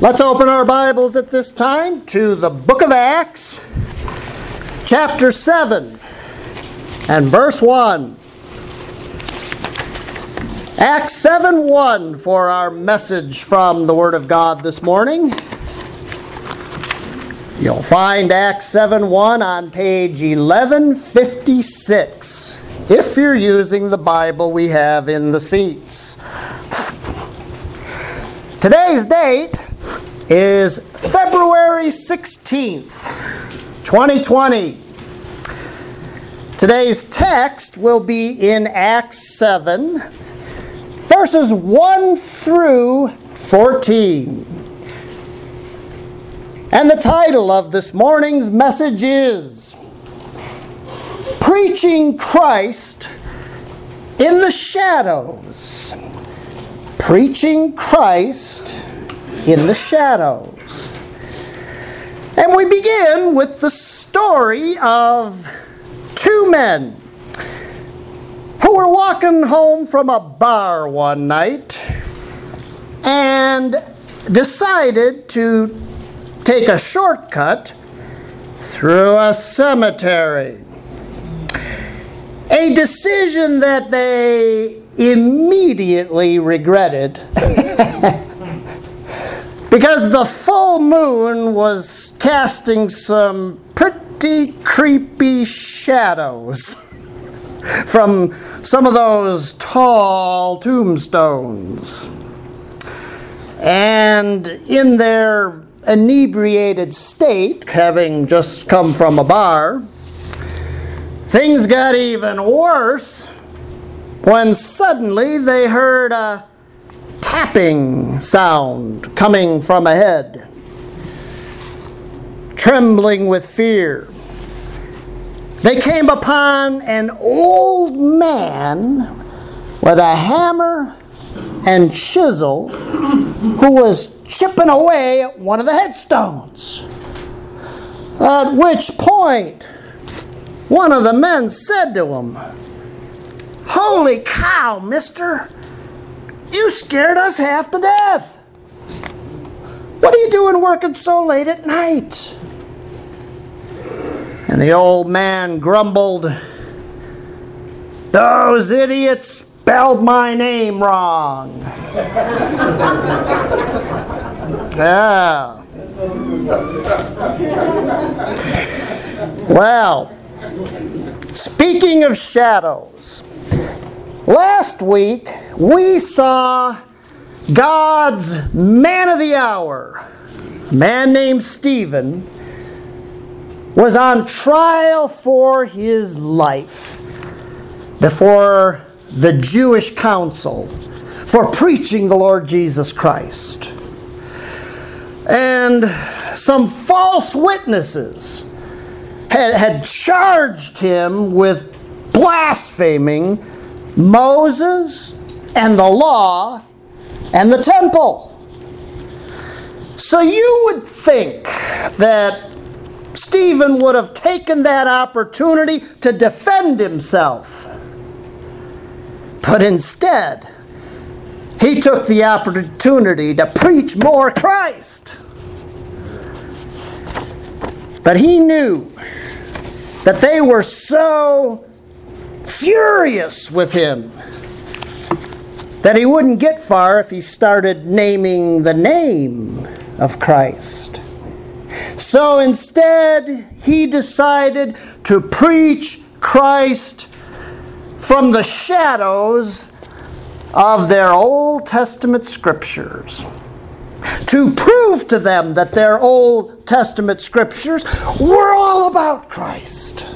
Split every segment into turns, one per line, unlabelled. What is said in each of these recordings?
Let's open our Bibles at this time to the book of Acts, chapter 7, and verse 1. Acts 7:1 for our message from the Word of God this morning. You'll find Acts 7:1 on page 1156, if you're using the Bible we have in the seats. Today's date is February 16th, 2020. Today's text will be in Acts 7, verses 1 through 14. And the title of this morning's message is Preaching Christ in the Shadows. Preaching Christ in the Shadows. And we begin with the story of two men who were walking home from a bar one night and decided to take a shortcut through a cemetery. A decision that they immediately regretted because the full moon was casting some pretty creepy shadows from some of those tall tombstones. And in their inebriated state, having just come from a bar, things got even worse when suddenly they heard a tapping sound coming from ahead. Trembling with fear, they came upon an old man with a hammer and chisel who was chipping away at one of the headstones. At which point, one of the men said to him, "Holy cow, mister! You scared us half to death. What are you doing working so late at night?" And the old man grumbled, "Those idiots spelled my name wrong." Yeah. Well, speaking of shadows, last week we saw God's man of the hour, a man named Stephen, was on trial for his life before the Jewish council for preaching the Lord Jesus Christ. And some false witnesses had charged him with blaspheming Moses and the law and the temple. So you would think that Stephen would have taken that opportunity to defend himself. But instead, he took the opportunity to preach more Christ. But he knew that they were so furious with him that he wouldn't get far if he started naming the name of Christ. So instead, he decided to preach Christ from the shadows of their Old Testament scriptures, to prove to them that their Old Testament scriptures were all about Christ.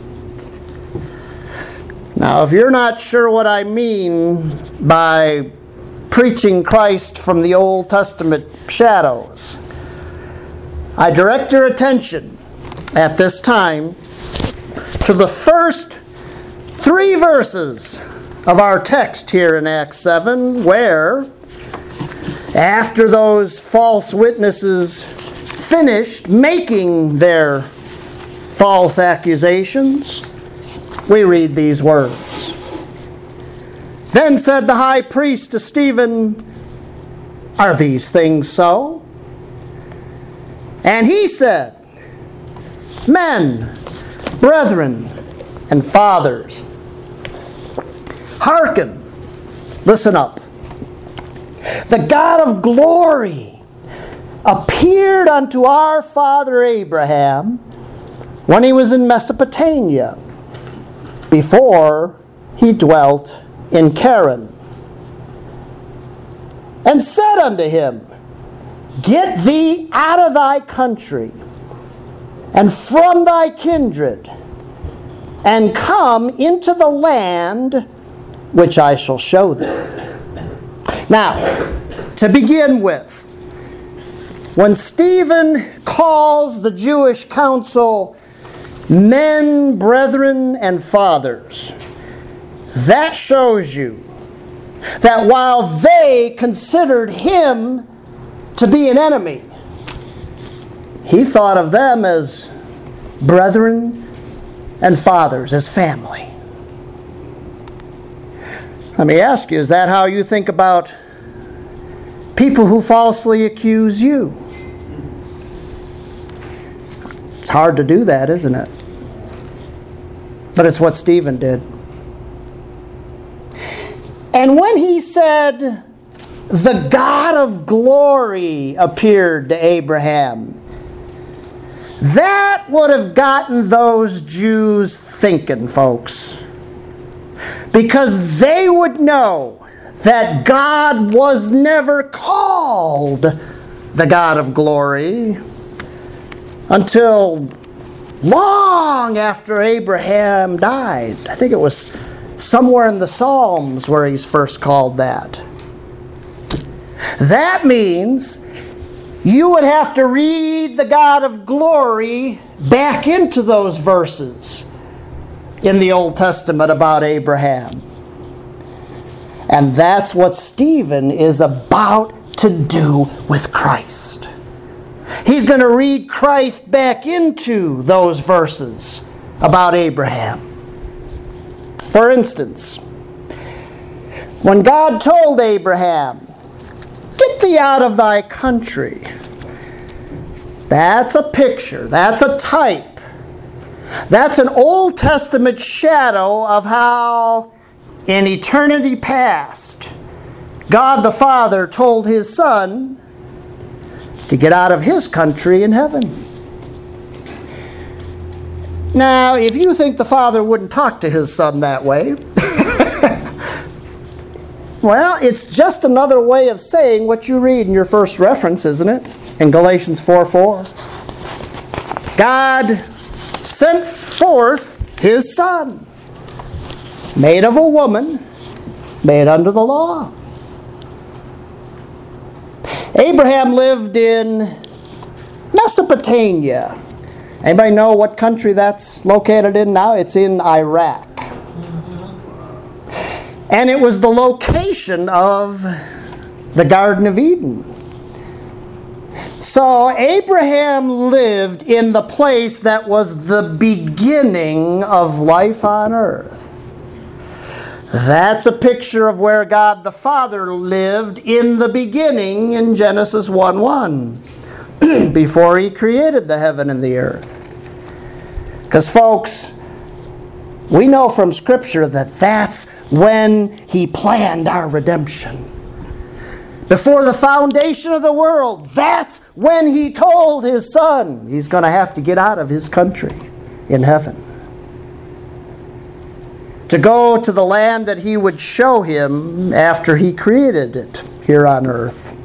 Now, if you're not sure what I mean by preaching Christ from the Old Testament shadows, I direct your attention at this time to the first 3 verses of our text here in Acts 7, where, after those false witnesses finished making their false accusations, we read these words. Then said the high priest to Stephen, "Are these things so?" And he said, Men, brethren, and fathers, hearken, listen up. The God of glory appeared unto our father Abraham when he was in Mesopotamia, before he dwelt in Charan, and said unto him, Get thee out of thy country, and from thy kindred, and come into the land which I shall show thee. Now, to begin with, when Stephen calls the Jewish council men, brethren, and fathers, that shows you that while they considered him to be an enemy, he thought of them as brethren and fathers, as family. Let me ask you, is that how you think about people who falsely accuse you? It's hard to do that, isn't it? But it's what Stephen did. And when he said, the God of glory appeared to Abraham, that would have gotten those Jews thinking, folks. Because they would know that God was never called the God of glory until long after Abraham died. I think it was somewhere in the Psalms where he's first called that. That means you would have to read the God of glory back into those verses in the Old Testament about Abraham. And that's what Stephen is about to do with Christ. He's going to read Christ back into those verses about Abraham. For instance, when God told Abraham, Get thee out of thy country, that's a picture, that's a type. That's an Old Testament shadow of how, in eternity past, God the Father told His Son to get out of His country in heaven. Now, if you think the Father wouldn't talk to His Son that way, well, it's just another way of saying what you read in your first reference, isn't it? In Galatians 4:4. God sent forth His Son, made of a woman, made under the law. Abraham lived in Mesopotamia. Anybody know what country that's located in now? It's in Iraq. And it was the location of the Garden of Eden. So Abraham lived in the place that was the beginning of life on earth. That's a picture of where God the Father lived in the beginning in Genesis 1:1, before He created the heaven and the earth. Because, folks, we know from Scripture that that's when He planned our redemption. Before the foundation of the world, that's when He told His Son He's going to have to get out of His country in heaven, to go to the land that He would show him after He created it here on earth.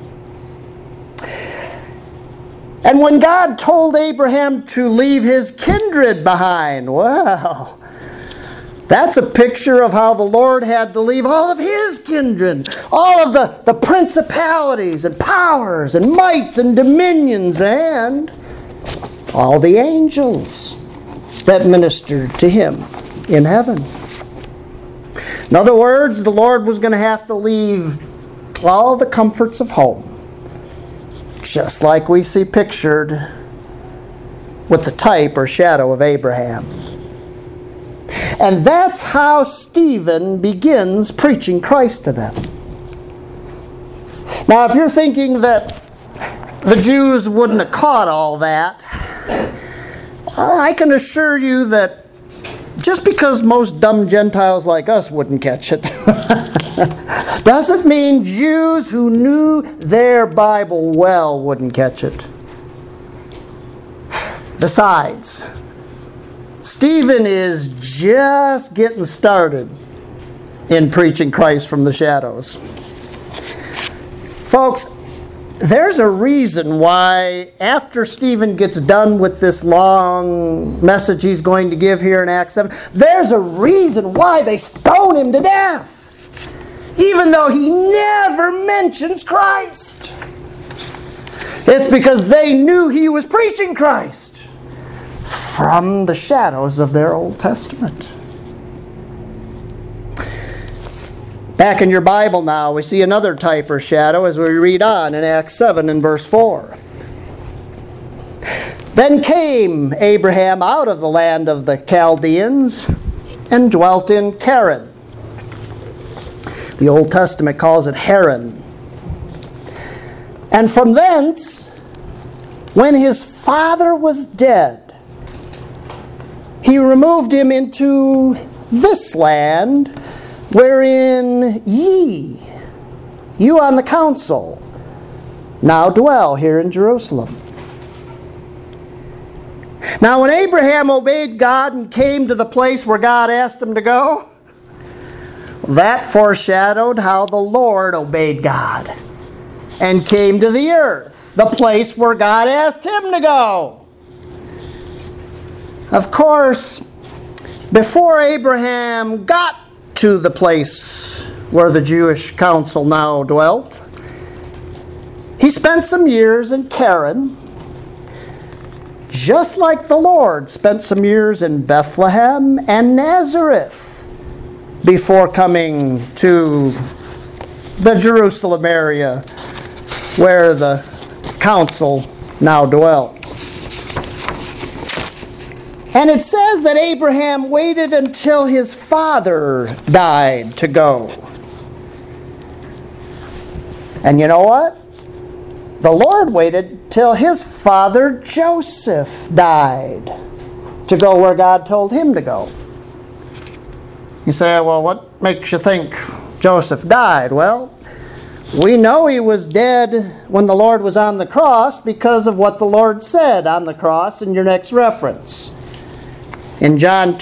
And when God told Abraham to leave his kindred behind, well, that's a picture of how the Lord had to leave all of His kindred, all of the principalities and powers and mights and dominions and all the angels that ministered to Him in heaven. In other words, the Lord was going to have to leave all the comforts of home, just like we see pictured with the type or shadow of Abraham. And that's how Stephen begins preaching Christ to them. Now, if you're thinking that the Jews wouldn't have caught all that. I can assure you that just because most dumb Gentiles like us wouldn't catch it, doesn't mean Jews who knew their Bible well wouldn't catch it. Besides, Stephen is just getting started in preaching Christ from the shadows. Folks, there's a reason why after Stephen gets done with this long message he's going to give here in Acts 7, there's a reason why they stone him to death, even though he never mentions Christ. It's because they knew he was preaching Christ from the shadows of their Old Testament. Back in your Bible now, we see another type or shadow as we read on in Acts 7 and verse 4. Then came Abraham out of the land of the Chaldeans and dwelt in Charan. The Old Testament calls it Haran. And from thence, when his father was dead, he removed him into this land, wherein you on the council, now dwell here in Jerusalem. Now when Abraham obeyed God and came to the place where God asked him to go, that foreshadowed how the Lord obeyed God and came to the earth, the place where God asked him to go. Of course, before Abraham got to the place where the Jewish council now dwelt, he spent some years in Charan, just like the Lord spent some years in Bethlehem and Nazareth before coming to the Jerusalem area where the council now dwelt. And it says that Abraham waited until his father died to go. And you know what? The Lord waited till his father Joseph died to go where God told him to go. You say, well, what makes you think Joseph died? Well, we know he was dead when the Lord was on the cross because of what the Lord said on the cross in your next reference. In John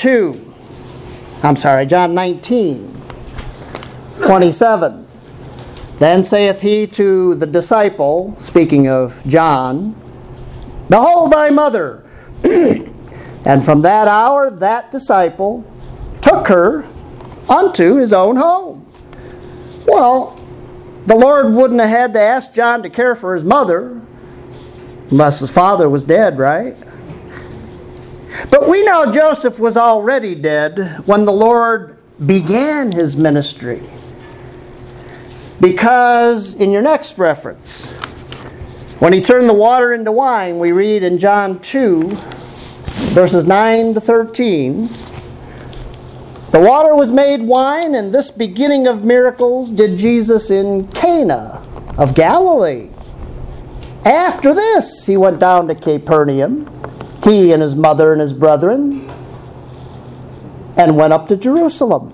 19:27. Then saith he to the disciple, speaking of John, Behold thy mother. And from that hour that disciple took her unto his own home. Well, the Lord wouldn't have had to ask John to care for his mother unless his father was dead, right? But we know Joseph was already dead when the Lord began his ministry. Because in your next reference, when he turned the water into wine, we read in John 2, verses 9 to 13, the water was made wine, and this beginning of miracles did Jesus in Cana of Galilee. After this, he went down to Capernaum, he and his mother and his brethren, and went up to Jerusalem.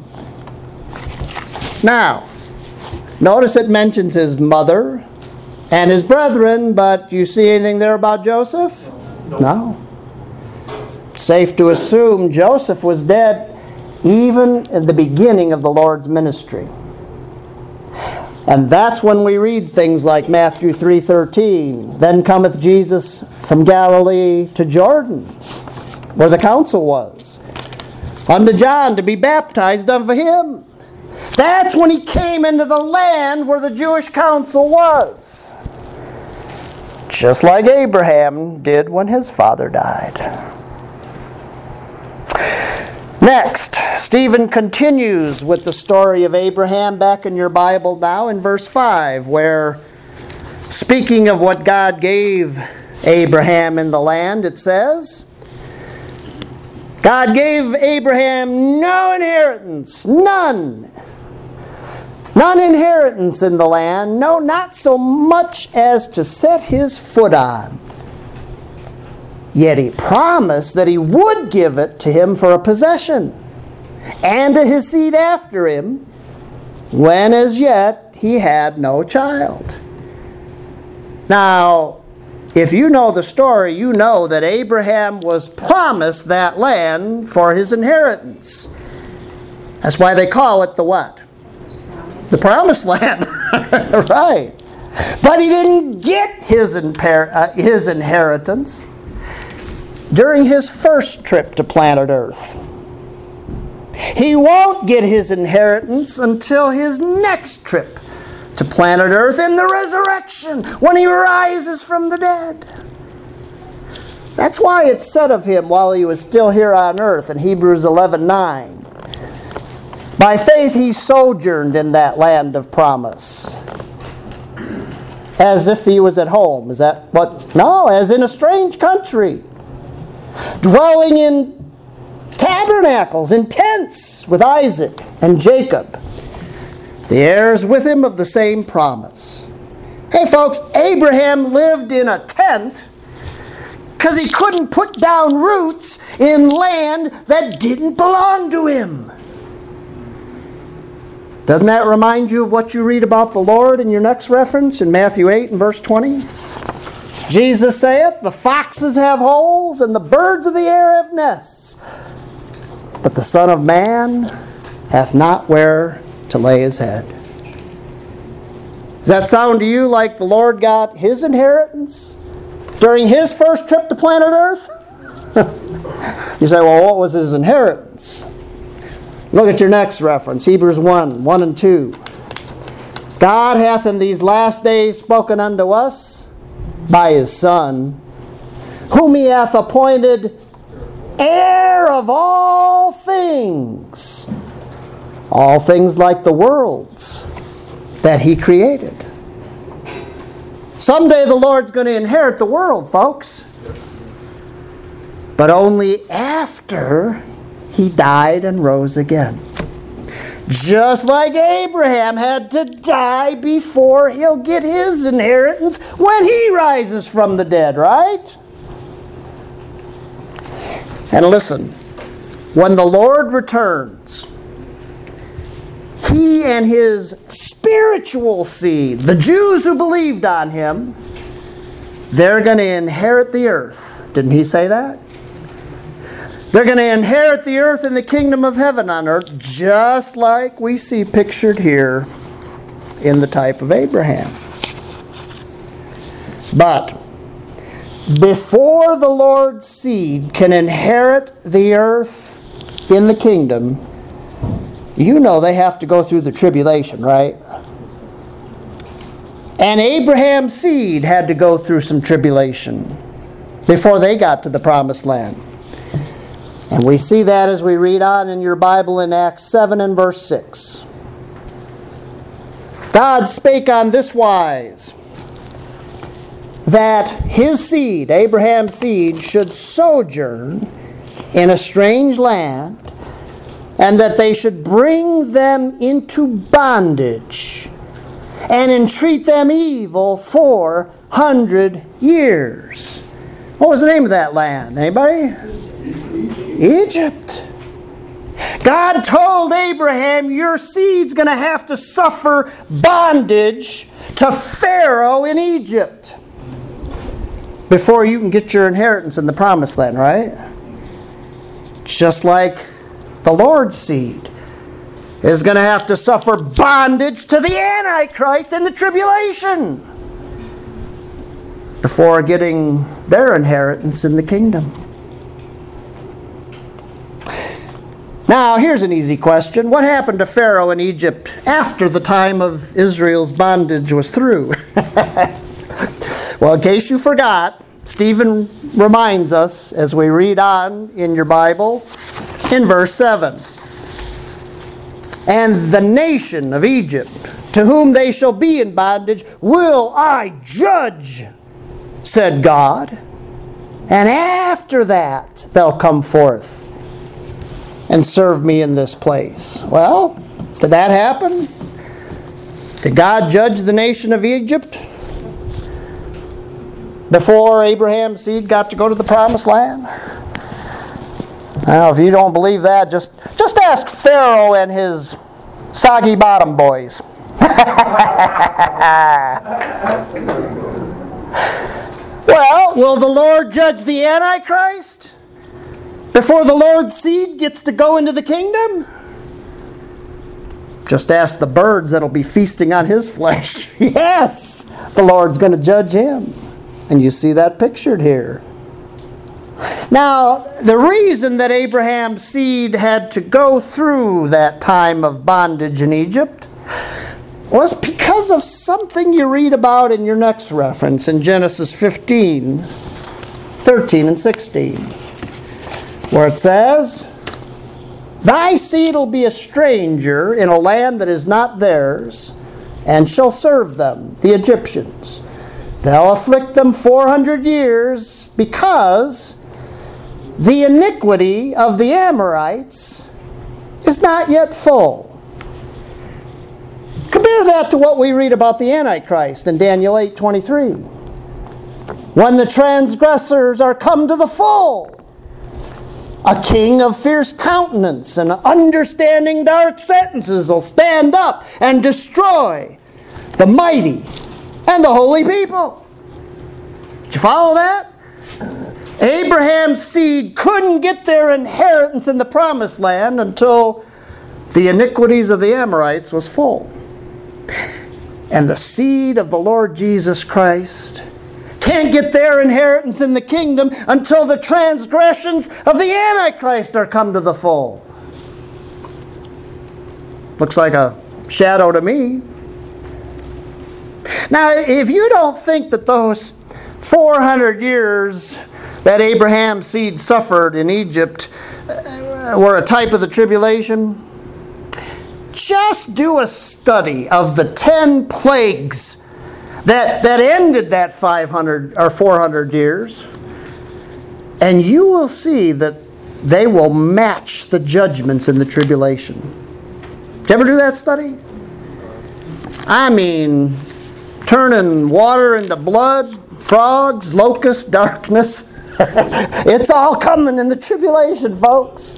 Now, notice it mentions his mother and his brethren, but do you see anything there about Joseph? No. Safe to assume Joseph was dead even in the beginning of the Lord's ministry. And that's when we read things like Matthew 3:13. Then cometh Jesus from Galilee to Jordan, where the council was, unto John to be baptized of him. That's when he came into the land where the Jewish council was. Just like Abraham did when his father died. Next, Stephen continues with the story of Abraham back in your Bible now in verse 5, where, speaking of what God gave Abraham in the land, it says, God gave Abraham no inheritance, none. None inheritance in the land, no, not so much as to set his foot on. Yet he promised that he would give it to him for a possession, and to his seed after him, when as yet he had no child. Now, if you know the story, you know that Abraham was promised that land for his inheritance. That's why they call it the what? The promised land. Right. But he didn't get his inheritance during his first trip to planet Earth. He won't get his inheritance until his next trip to planet Earth in the resurrection, when he rises from the dead. That's why it's said of him while he was still here on earth in Hebrews 11:9. By faith he sojourned in that land of promise, as if he was at home. Is that what? No, as in a strange country, dwelling in tabernacles, in tents with Isaac and Jacob, the heirs with him of the same promise. Hey folks, Abraham lived in a tent because he couldn't put down roots in land that didn't belong to him. Doesn't that remind you of what you read about the Lord in your next reference in Matthew 8 and verse 20? Jesus saith, the foxes have holes and the birds of the air have nests, but the Son of Man hath not where to lay his head. Does that sound to you like the Lord got his inheritance during his first trip to planet Earth? You say, well, what was his inheritance? Look at your next reference, Hebrews 1 and 2. God hath in these last days spoken unto us by his Son, whom he hath appointed heir of all things like the worlds that he created. Someday the Lord's going to inherit the world, folks. But only after he died and rose again. Just like Abraham had to die before he'll get his inheritance when he rises from the dead, right? And listen, when the Lord returns, he and his spiritual seed, the Jews who believed on him, they're going to inherit the earth. Didn't he say that? They're going to inherit the earth in the kingdom of heaven on earth, just like we see pictured here in the type of Abraham. But before the Lord's seed can inherit the earth in the kingdom, you know they have to go through the tribulation, right? And Abraham's seed had to go through some tribulation before they got to the promised land. And we see that as we read on in your Bible in Acts 7 and verse 6. God spake on this wise, that his seed, Abraham's seed, should sojourn in a strange land, and that they should bring them into bondage and entreat them evil 400 years. What was the name of that land? Anybody? Egypt. God told Abraham, your seed's going to have to suffer bondage to Pharaoh in Egypt before you can get your inheritance in the promised land, right? Just like the Lord's seed is going to have to suffer bondage to the Antichrist in the tribulation before getting their inheritance in the kingdom. Now, here's an easy question. What happened to Pharaoh in Egypt after the time of Israel's bondage was through? Well, in case you forgot, Stephen reminds us as we read on in your Bible in verse 7. And the nation of Egypt, to whom they shall be in bondage, will I judge, said God. And after that they'll come forth and serve me in this place. Well, did that happen? Did God judge the nation of Egypt before Abraham's seed got to go to the promised land? Now, if you don't believe that, just ask Pharaoh and his soggy bottom boys. Well, will the Lord judge the Antichrist before the Lord's seed gets to go into the kingdom? Just ask the birds that'll be feasting on his flesh. Yes, the Lord's going to judge him. And you see that pictured here. Now, the reason that Abraham's seed had to go through that time of bondage in Egypt was because of something you read about in your next reference in Genesis 15, 13 and 16, where it says, "Thy seed will be a stranger in a land that is not theirs, and shall serve them, the Egyptians. They'll afflict them 400 years, because the iniquity of the Amorites is not yet full." Compare that to what we read about the Antichrist in Daniel 8:23. "When the transgressors are come to the full, a king of fierce countenance and understanding dark sentences will stand up and destroy the mighty and the holy people." Did you follow that? Abraham's seed couldn't get their inheritance in the promised land until the iniquities of the Amorites was full. And the seed of the Lord Jesus Christ can't get their inheritance in the kingdom until the transgressions of the Antichrist are come to the full. Looks like a shadow to me. Now, if you don't think that those 400 years that Abraham's seed suffered in Egypt were a type of the tribulation, just do a study of the 10 plagues that ended that 500 or 400 years, and you will see that they will match the judgments in the tribulation. Did you ever do that study? I mean, turning water into blood, frogs, locusts, darkness. It's all coming in the tribulation, folks.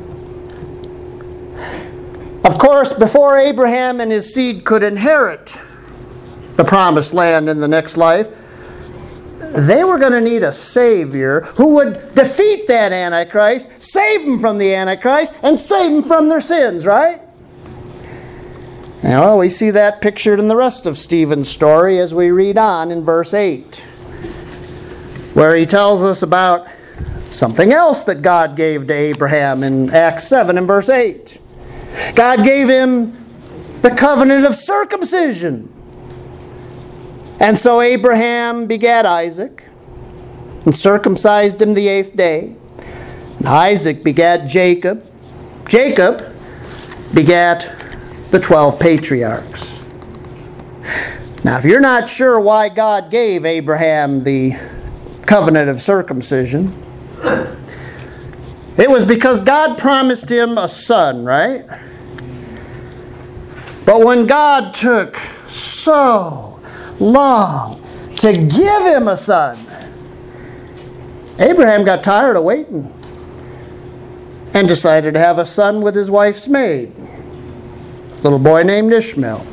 Of course, before Abraham and his seed could inherit the promised land in the next life, they were going to need a Savior who would defeat that Antichrist, save them from the Antichrist, and save them from their sins, right? Well, we see that pictured in the rest of Stephen's story as we read on in verse 8, where he tells us about something else that God gave to Abraham in Acts 7 and verse 8. God gave him the covenant of circumcision. And so Abraham begat Isaac and circumcised him the 8th day. And Isaac begat Jacob. Jacob begat the 12 patriarchs. Now, if you're not sure why God gave Abraham the covenant of circumcision, it was because God promised him a son, right? But when God took so long to give him a son, Abraham got tired of waiting and decided to have a son with his wife's maid, a little boy named Ishmael.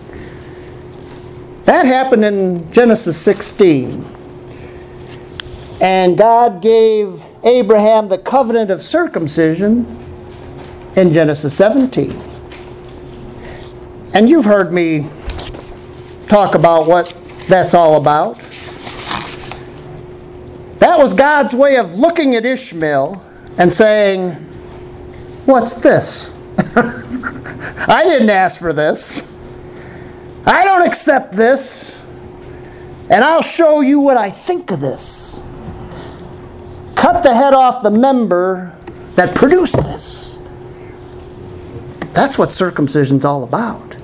That happened in Genesis 16. And God gave Abraham the covenant of circumcision in Genesis 17. And you've heard me talk about what that's all about. That was God's way of looking at Ishmael and saying, "What's this? I didn't ask for this. I don't accept this. And I'll show you what I think of this. Cut the head off the member that produced this." That's what circumcision's all about.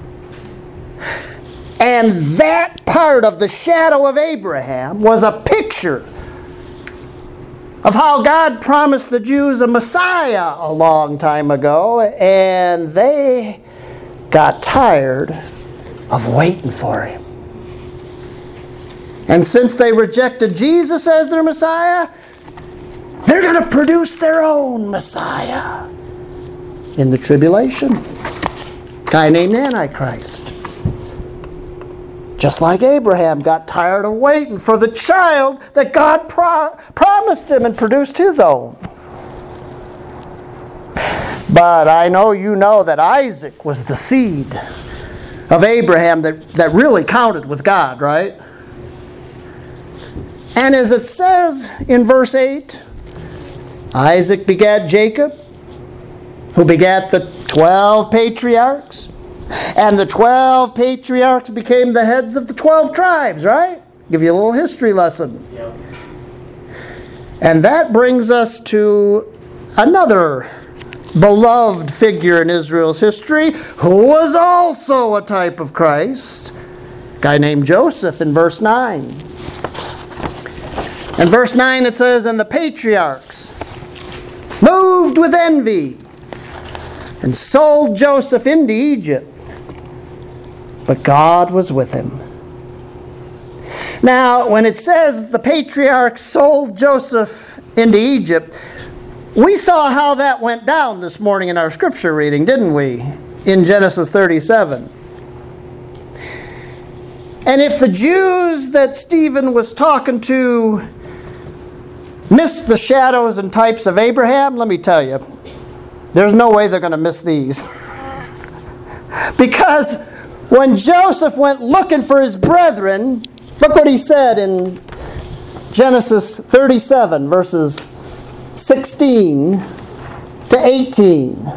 And that part of the shadow of Abraham was a picture of how God promised the Jews a Messiah a long time ago, and they got tired of waiting for him. And since they rejected Jesus as their Messiah, they're going to produce their own Messiah in the tribulation. A guy named Antichrist. Just like Abraham got tired of waiting for the child that God promised him and produced his own. But I know you know that Isaac was the seed of Abraham that really counted with God, right? And as it says in verse 8, Isaac begat Jacob, who begat the 12 patriarchs. And the 12 patriarchs became the heads of the 12 tribes, right? Give you a little history lesson. Yep. And that brings us to another beloved figure in Israel's history who was also a type of Christ. A guy named Joseph in verse 9. In verse 9 it says, and the patriarchs, moved with envy, and sold Joseph into Egypt. But God was with him. Now, when it says the patriarchs sold Joseph into Egypt, we saw how that went down this morning in our scripture reading, didn't we? In Genesis 37. And if the Jews that Stephen was talking to missed the shadows and types of Abraham, let me tell you, there's no way they're going to miss these. Because when Joseph went looking for his brethren, look what he said in Genesis 37, verses 16 to 18.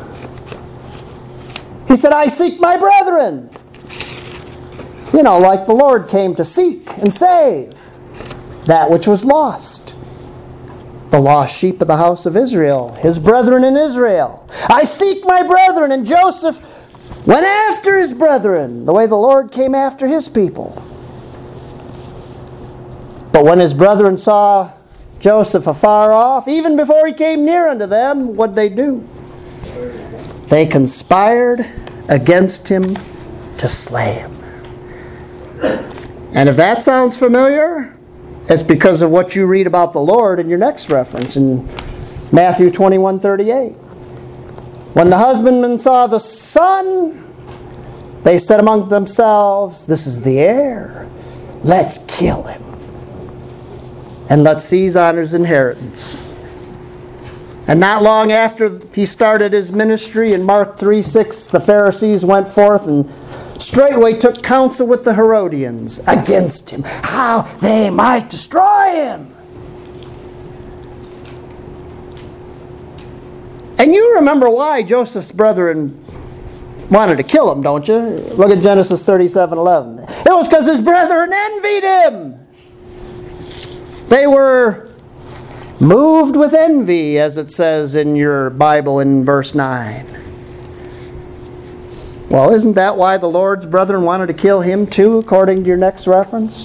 He said, I seek my brethren. You know, like the Lord came to seek and save that which was lost. The lost sheep of the house of Israel, his brethren in Israel. I seek my brethren. And Joseph went after his brethren, the way the Lord came after his people. But when his brethren saw Joseph afar off, even before he came near unto them, what'd they do? They conspired against him to slay him. And if that sounds familiar, it's because of what you read about the Lord in your next reference in Matthew 21:38. When the husbandmen saw the son, they said among themselves, this is the heir. Let's kill him. And let's seize on his inheritance. And not long after he started his ministry, in Mark 3:6, the Pharisees went forth and straightway took counsel with the Herodians against him, how they might destroy him. And you remember why Joseph's brethren wanted to kill him, don't you? Look at Genesis 37:11. It was because his brethren envied him. They were moved with envy, as it says in your Bible in verse 9. Well, isn't that why the Lord's brethren wanted to kill him too, according to your next reference?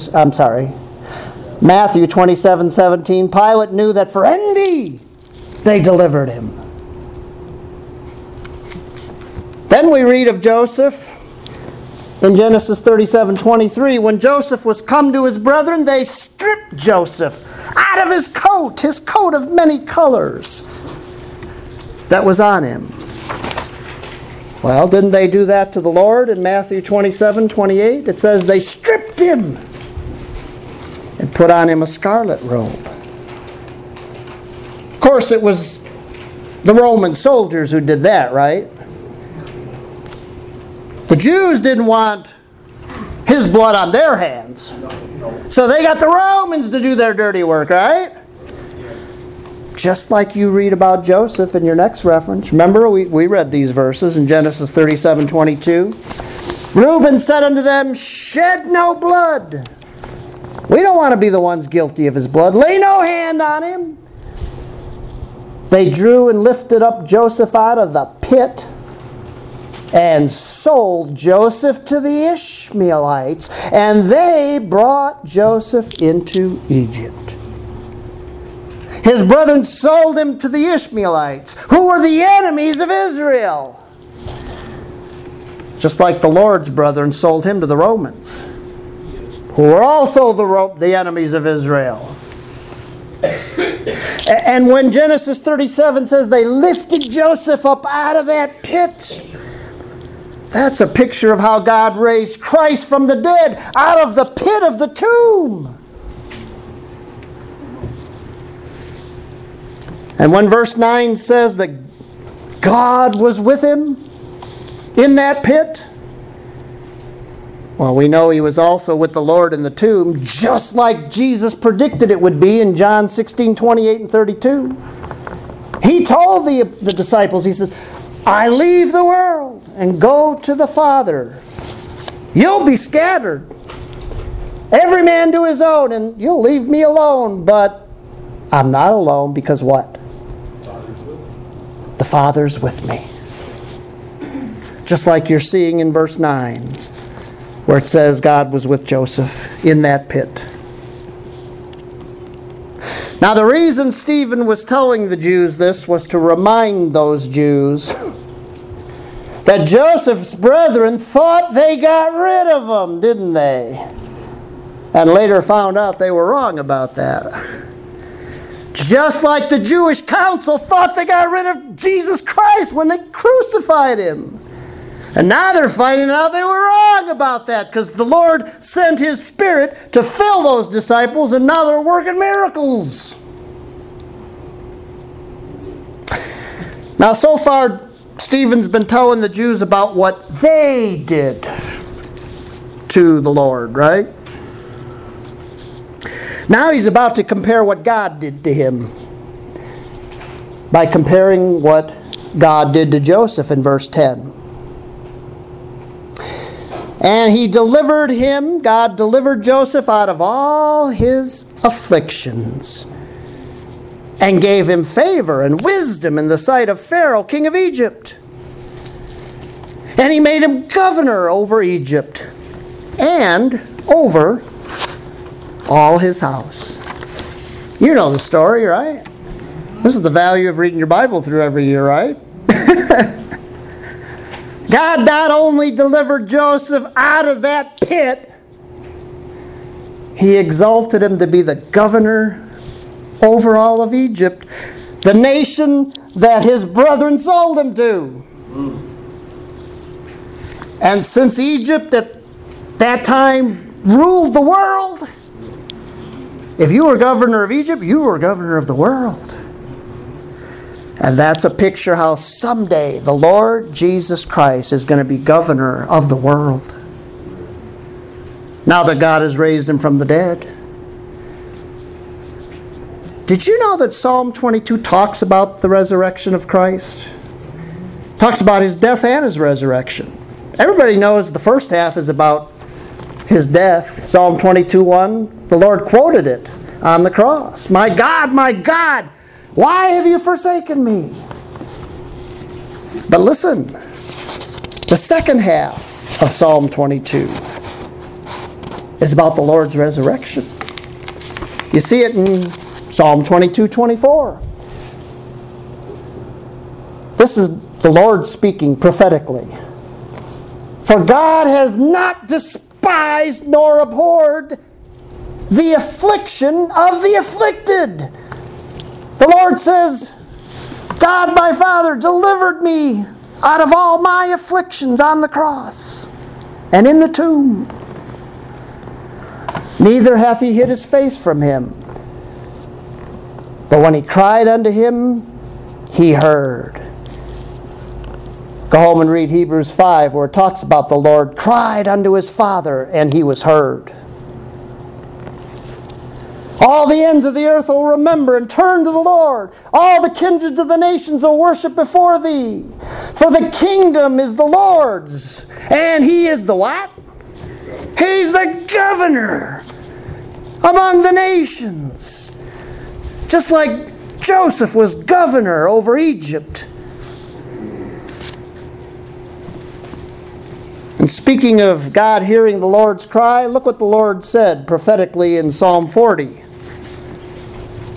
Matthew 27:17. Pilate knew that for envy they delivered him. Then we read of Joseph in Genesis 37:23. When Joseph was come to his brethren, they stripped Joseph out of his coat of many colors that was on him. Well, didn't they do that to the Lord in Matthew 27:28? It says they stripped him and put on him a scarlet robe. Of course, it was the Roman soldiers who did that, right? The Jews didn't want his blood on their hands. So they got the Romans to do their dirty work, right? Just like you read about Joseph in your next reference. Remember, we read these verses in Genesis 37:22. Reuben said unto them, shed no blood. We don't want to be the ones guilty of his blood. Lay no hand on him. They drew and lifted up Joseph out of the pit and sold Joseph to the Ishmaelites, and they brought Joseph into Egypt. His brethren sold him to the Ishmaelites, who were the enemies of Israel. Just like the Lord's brethren sold him to the Romans, who were also the enemies of Israel. And when Genesis 37 says they lifted Joseph up out of that pit, that's a picture of how God raised Christ from the dead out of the pit of the tomb. And when verse 9 says that God was with him in that pit, well, we know he was also with the Lord in the tomb, just like Jesus predicted it would be in John 16, 28 and 32. He told the disciples, he says, I leave the world and go to the Father. You'll be scattered, every man to his own, and you'll leave me alone. But I'm not alone, because what? The Father's with me. Just like you're seeing in verse 9, where it says God was with Joseph in that pit. Now, the reason Stephen was telling the Jews this was to remind those Jews that Joseph's brethren thought they got rid of him, didn't they? And later found out they were wrong about that. Just like the Jewish council thought they got rid of Jesus Christ when they crucified him. And now they're finding out they were wrong about that, because the Lord sent his Spirit to fill those disciples, and now they're working miracles. Now, so far, Stephen's been telling the Jews about what they did to the Lord, right? Now he's about to compare what God did to him by comparing what God did to Joseph in verse 10. And he delivered him, God delivered Joseph out of all his afflictions, and gave him favor and wisdom in the sight of Pharaoh, king of Egypt. And he made him governor over Egypt and over all his house. You know the story, right? This is the value of reading your Bible through every year, right? God not only delivered Joseph out of that pit, he exalted him to be the governor over all of Egypt, the nation that his brethren sold him to. And since Egypt at that time ruled the world, if you were governor of Egypt, you were governor of the world. And that's a picture how someday the Lord Jesus Christ is going to be governor of the world, now that God has raised him from the dead. Did you know that Psalm 22 talks about the resurrection of Christ? Talks about his death and his resurrection. Everybody knows the first half is about his death. Psalm 22:1, the Lord quoted it on the cross. My God, why have you forsaken me? But listen, the second half of Psalm 22 is about the Lord's resurrection. You see it in Psalm 22:24. This is the Lord speaking prophetically. For God has not despised nor abhorred the affliction of the afflicted. The Lord says, God my Father delivered me out of all my afflictions on the cross and in the tomb. Neither hath he hid his face from him. But when he cried unto him, he heard. Go home and read Hebrews 5, where it talks about the Lord cried unto his Father, and he was heard. All the ends of the earth will remember and turn to the Lord. All the kindreds of the nations will worship before thee. For the kingdom is the Lord's, and he is the what? He's the governor among the nations. Just like Joseph was governor over Egypt. And speaking of God hearing the Lord's cry, look what the Lord said prophetically in Psalm 40,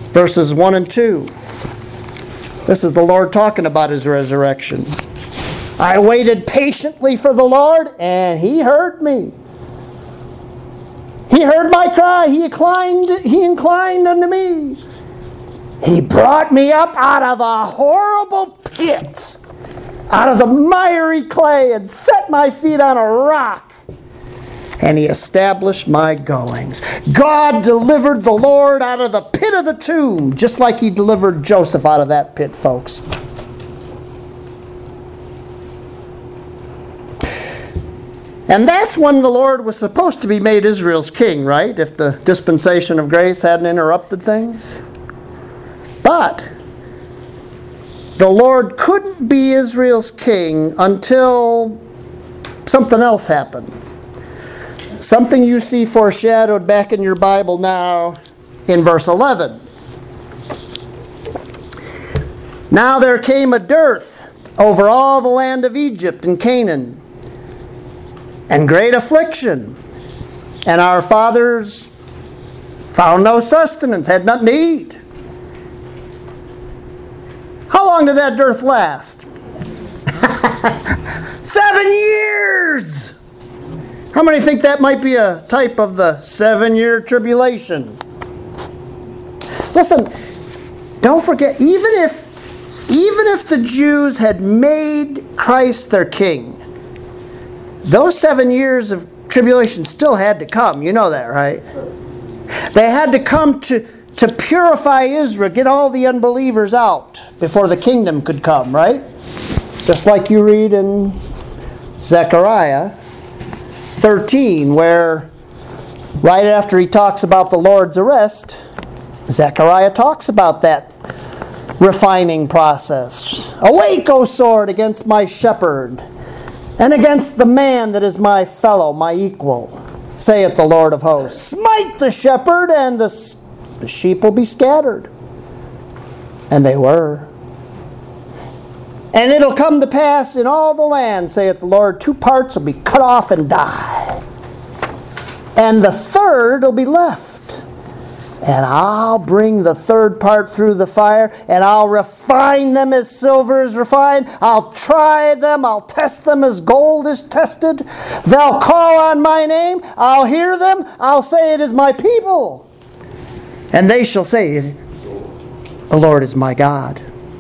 verses 1 and 2. This is the Lord talking about his resurrection. I waited patiently for the Lord, and He heard me. He heard my cry. He inclined unto me. He brought me up out of the horrible pit, out of the miry clay, and set my feet on a rock. And He established my goings. God delivered the Lord out of the pit of the tomb, just like He delivered Joseph out of that pit, folks. And that's when the Lord was supposed to be made Israel's king, right? If the dispensation of grace hadn't interrupted things. But the Lord couldn't be Israel's king until something else happened. Something you see foreshadowed back in your Bible now in verse 11. Now there came a dearth over all the land of Egypt and Canaan, and great affliction, and our fathers found no sustenance, had nothing to eat. How long did that dearth last? 7 years! How many think that might be a type of the 7-year tribulation? Listen, don't forget, even if the Jews had made Christ their king, those 7 years of tribulation still had to come. You know that, right? They had to come to purify Israel, get all the unbelievers out before the kingdom could come, right? Just like you read in Zechariah 13, where right after he talks about the Lord's arrest, Zechariah talks about that refining process. Awake, O sword, against my shepherd, and against the man that is my fellow, my equal, saith the Lord of hosts. Smite the shepherd, and the sheep will be scattered. And they were. And it'll come to pass in all the land, saith the Lord, 2 parts will be cut off and die, and the third will be left. And I'll bring the third part through the fire, and I'll refine them as silver is refined. I'll try them, I'll test them as gold is tested. They'll call on my name, I'll hear them, I'll say it is my people. And they shall say, the Lord is my God.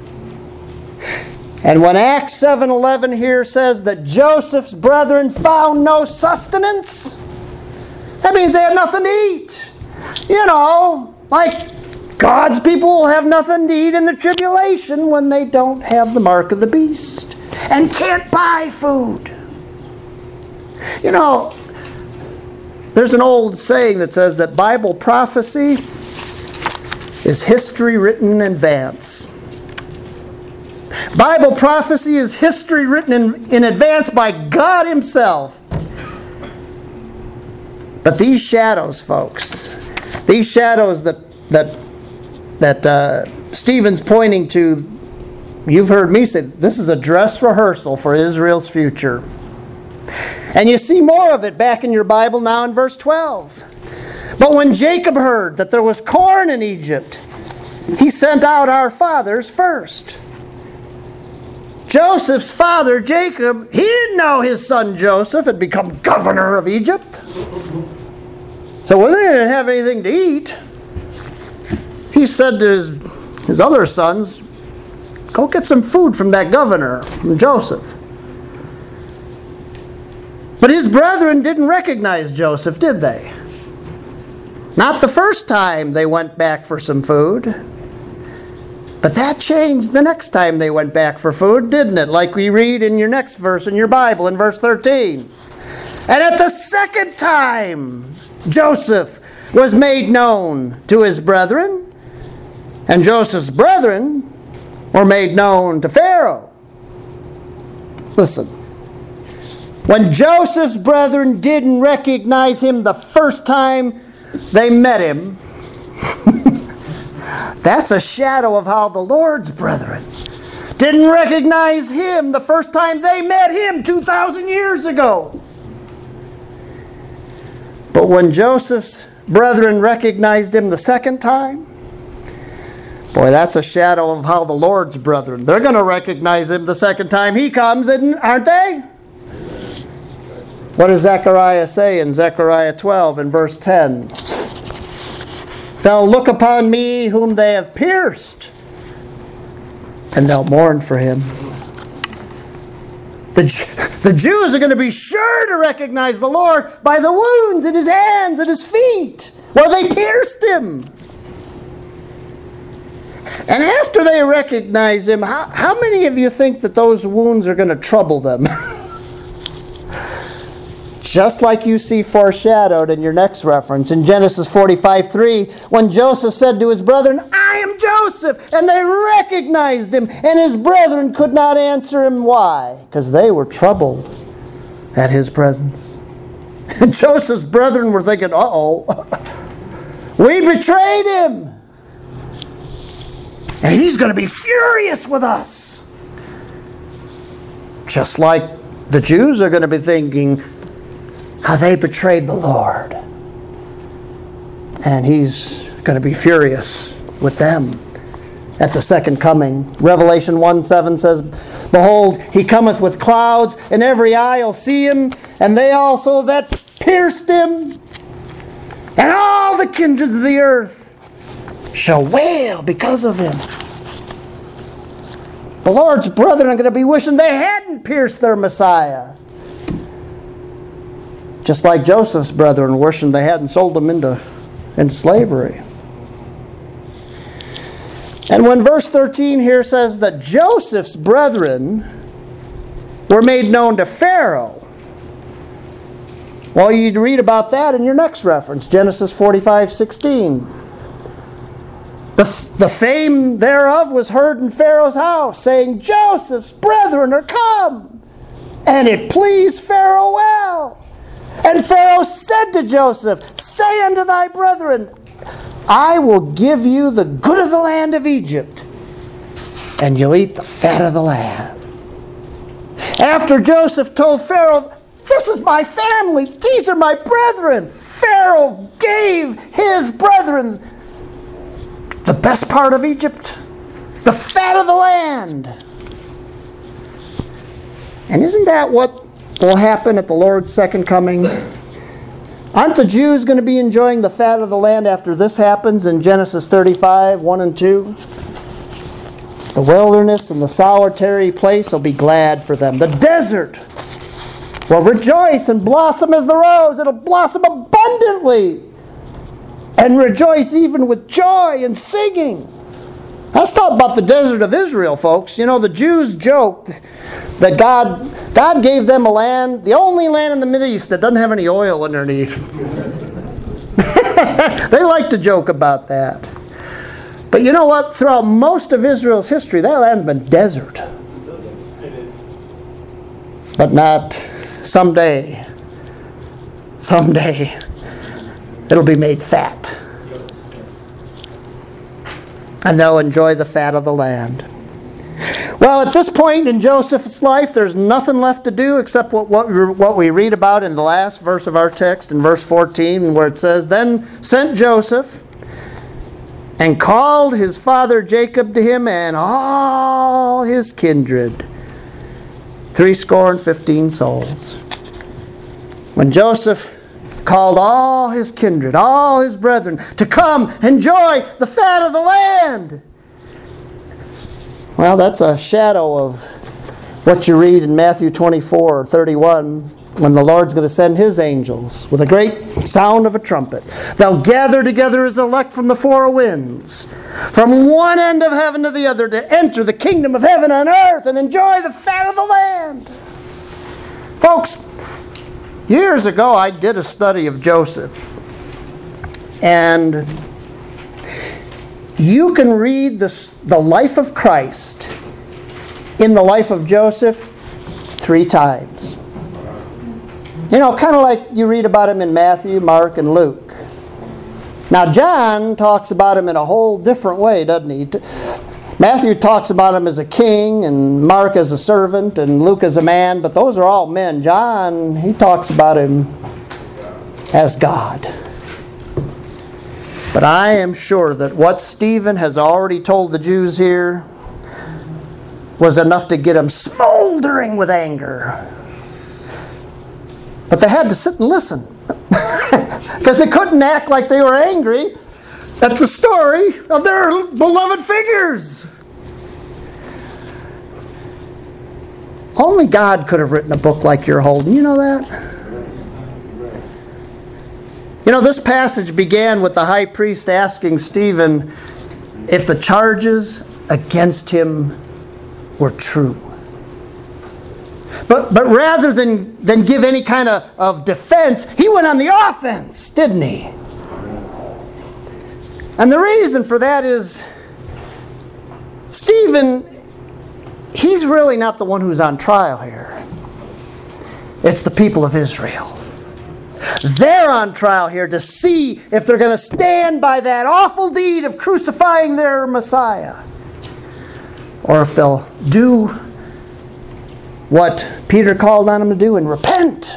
And when Acts 7:11 here says that Joseph's brethren found no sustenance, that means they had nothing to eat. You know, like God's people will have nothing to eat in the tribulation when they don't have the mark of the beast and can't buy food. You know, there's an old saying that says that Bible prophecy is history written in advance. Bible prophecy is history written in advance by God Himself. But these shadows, folks, these shadows that Stephen's pointing to, you've heard me say, this is a dress rehearsal for Israel's future. And you see more of it back in your Bible now in verse 12. But when Jacob heard that there was corn in Egypt, he sent out our fathers first. Joseph's father, Jacob, he didn't know his son Joseph had become governor of Egypt. So when they didn't have anything to eat, he said to his other sons, go get some food from that governor, from Joseph. But his brethren didn't recognize Joseph, did they? Not the first time they went back for some food. But that changed the next time they went back for food, didn't it? Like we read in your next verse in your Bible, in verse 13. And at the second time, Joseph was made known to his brethren, and Joseph's brethren were made known to Pharaoh. Listen, when Joseph's brethren didn't recognize him the first time they met him, that's a shadow of how the Lord's brethren didn't recognize him the first time they met him 2,000 years ago. But when Joseph's brethren recognized him the second time, Boy, that's a shadow of how the Lord's brethren, they're going to recognize him the second time he comes, aren't they? What does Zechariah say in Zechariah 12 and verse 10? They'll look upon me whom they have pierced, and they'll mourn for him. The Jews are going to be sure to recognize the Lord by the wounds in his hands and his feet, where they pierced him. And after they recognize him, how many of you think that those wounds are going to trouble them? Just like you see foreshadowed in your next reference in Genesis 45:3, when Joseph said to his brethren, I am Joseph, and they recognized him, and his brethren could not answer him. Why? Because they were troubled at his presence. And Joseph's brethren were thinking, uh-oh, we betrayed him, and he's going to be furious with us. Just like the Jews are going to be thinking, how they betrayed the Lord. And he's going to be furious with them at the second coming. Revelation 1:7 says, Behold, he cometh with clouds, and every eye will see him, and they also that pierced him, and all the kindreds of the earth shall wail because of him. The Lord's brethren are going to be wishing they hadn't pierced their Messiah. Just like Joseph's brethren wishing they hadn't sold him into slavery. And when verse 13 here says that Joseph's brethren were made known to Pharaoh, well, you'd read about that in your next reference, Genesis 45:16. The fame thereof was heard in Pharaoh's house, saying, Joseph's brethren are come. And it pleased Pharaoh well. And Pharaoh said to Joseph, Say unto thy brethren, I will give you the good of the land of Egypt, and you'll eat the fat of the land. After Joseph told Pharaoh, This is my family, these are my brethren, Pharaoh gave his brethren the best part of Egypt, the fat of the land. And isn't that what will happen at the Lord's second coming? Aren't the Jews going to be enjoying the fat of the land after this happens in Genesis 35:1 and 2? The wilderness and the solitary place will be glad for them. The desert will rejoice and blossom as the rose. It'll blossom abundantly and rejoice even with joy and singing. Let's talk about the desert of Israel, folks. You know, the Jews joked that God gave them a land, the only land in the Middle East that doesn't have any oil underneath. They like to joke about that. But you know what? Throughout most of Israel's history, that land's been desert.
It is.
But not someday. Someday, it'll be made fat. And they'll enjoy the fat of the land. Well, at this point in Joseph's life, there's nothing left to do except what we read about in the last verse of our text, in verse 14, where it says, Then sent Joseph, and called his father Jacob to him, and all his kindred, 75 souls. When Joseph called all his kindred, all his brethren, to come enjoy the fat of the land. Well, that's a shadow of what you read in Matthew 24:31, when the Lord's going to send his angels with a great sound of a trumpet. They'll gather together his elect from the four winds, from one end of heaven to the other, to enter the kingdom of heaven on earth and enjoy the fat of the land. Folks, years ago, I did a study of Joseph. And you can read the life of Christ in the life of Joseph 3 times. You know, kind of like you read about him in Matthew, Mark, and Luke. Now, John talks about him in a whole different way, doesn't he? Matthew talks about him as a king, and Mark as a servant, and Luke as a man, but those are all men. John, he talks about him as God. But I am sure that what Stephen has already told the Jews here was enough to get them smoldering with anger. But they had to sit and listen. Because they couldn't act like they were angry at the story of their beloved figures. Only God could have written a book like you're holding. You know that? You know, this passage began with the high priest asking Stephen if the charges against him were true. But rather than give any kind of defense, he went on the offense, didn't he? And the reason for that is Stephen, he's really not the one who's on trial here. It's the people of Israel. They're on trial here to see if they're going to stand by that awful deed of crucifying their Messiah, or if they'll do what Peter called on them to do and repent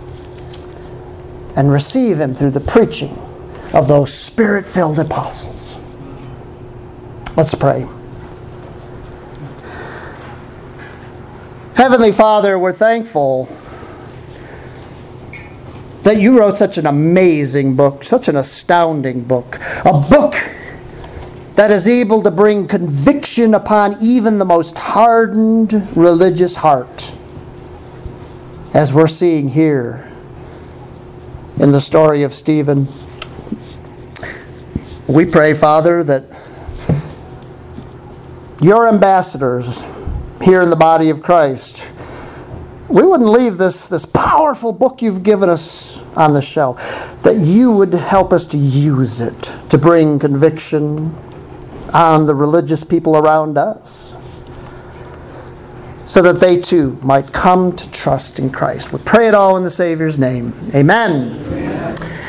and receive him through the preaching of those Spirit-filled apostles. Let's pray. Heavenly Father, we're thankful that you wrote such an amazing book, such an astounding book, a book that is able to bring conviction upon even the most hardened religious heart, as we're seeing here in the story of Stephen. We pray, Father, that your ambassadors here in the body of Christ, we wouldn't leave this powerful book you've given us on the shelf, that you would help us to use it to bring conviction on the religious people around us, so that they too might come to trust in Christ. We pray it all in the Savior's name. Amen.